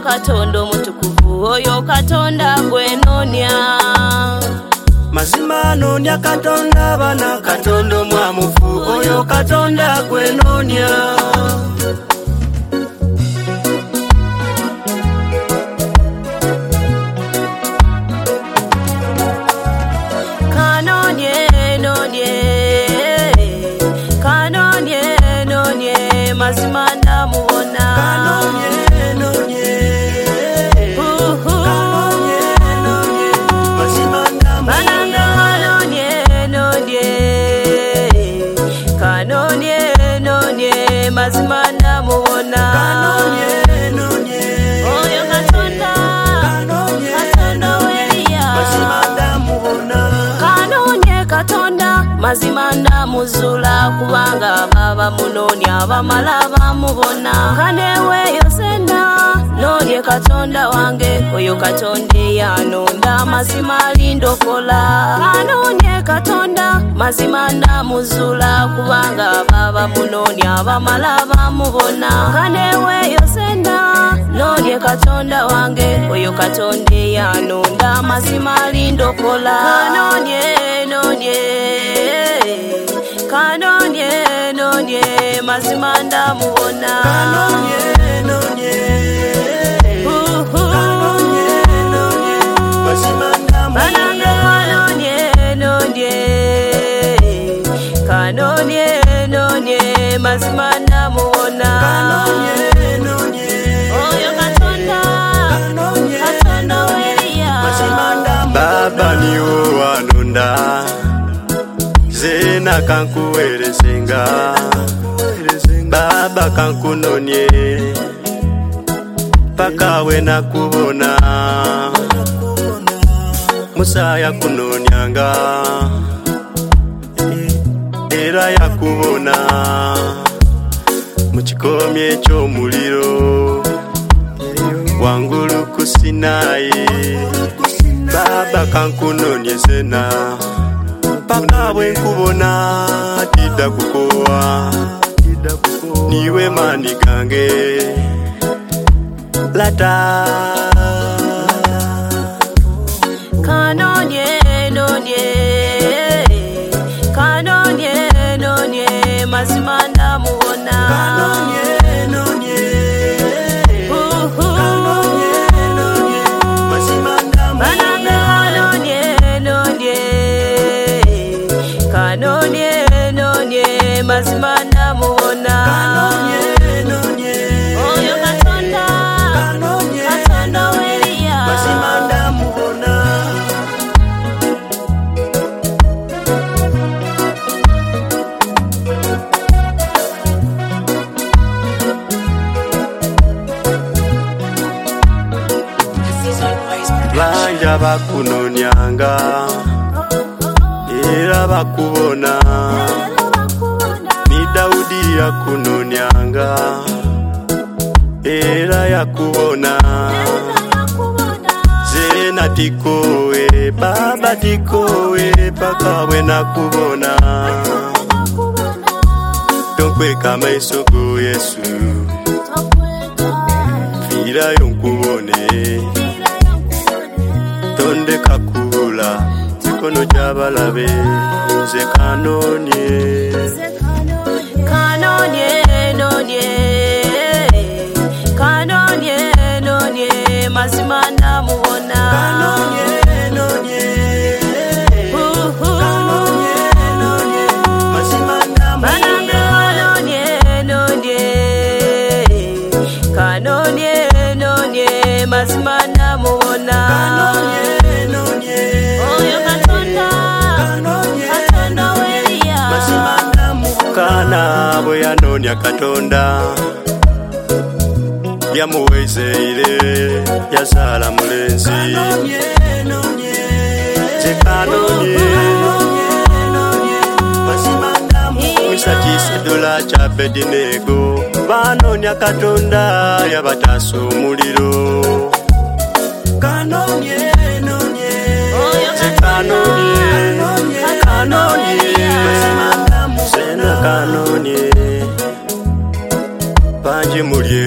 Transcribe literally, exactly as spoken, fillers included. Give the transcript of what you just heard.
Katonda omutukuvu oyo Katonda gwenonya mazima nonya Katonda bana Katonda omwamufu oyo Katonda gwenonya kanonye nonye kanonye nonye mazima ndamubona kanonye nonye kanonye nonye mazima ndamubona kanonye nonye kanonye nonye mazima ndamubona kanonye nonye oyo Katonda kanonye Katonda weliya mazima ndamubona kanonye Katonda mazima ndamuzula kubanga baba munonya bamala bamubona kaneweyo senda nonye Katonda wange oyo Katonda yanonda mazima alindokola kanonye Katonda mazima ndamuzula kubanga baba munonya bamala bamubona kaneweyo senda nonye Katonda wange oyo Katonda yanonda mazima alindokola kanonye nonye kanonye nonye mazima ndamubona kanonye nonye kanonye nonye mazima ndamubona kanonye nonye kanonye nonye mazima ndamubona kanonye nonye oyo Katonda kanonye Katonda weliya mazima ndamubona baba niwo wanonda zena kankuweresenga baba kankunonye paka we nakubona musaya kunonyanga era yakubona mukikomye ekyomuliro wangulu ku Sinayi baba kankunonye zena paka bwe nkubona tidda kukowa niwe mani gange lata kanonye nonye kanonye nonye mazima ndamubona kanonye nonye kanonye nonye mazima ndamubona kanonye nonye kanonye nonye mazima ndamubona kanonye nonye oyo Katonda kanonye Katonda weliya mazima ndamubona banja bakunonyanga era bakubona ni Daudi yakunonyanga era yakubona zena tikowe baba tikowe paka we nakubona tonkweka maiso go Yesu firayo nkubone tonde kakula zikono jabalabe nze kanonye kanonye nonye kanonye nonye mazima ndamubona kanonye nonye kanonye nonye mazima ndamubona kanonye nonye kanonye nonye mazima ndamubona kanonye nonye oyo Katonda kanonye Katonda weliya mazima ndamubona kana bwe yanonya Katonda yamuwezeire yazala mulenzi zekanonye mwisatisedola kya Abedinego banonya Katonda yabatasa omuliro kanonye nonye zekanonye kanonye sena kanonye banji mulye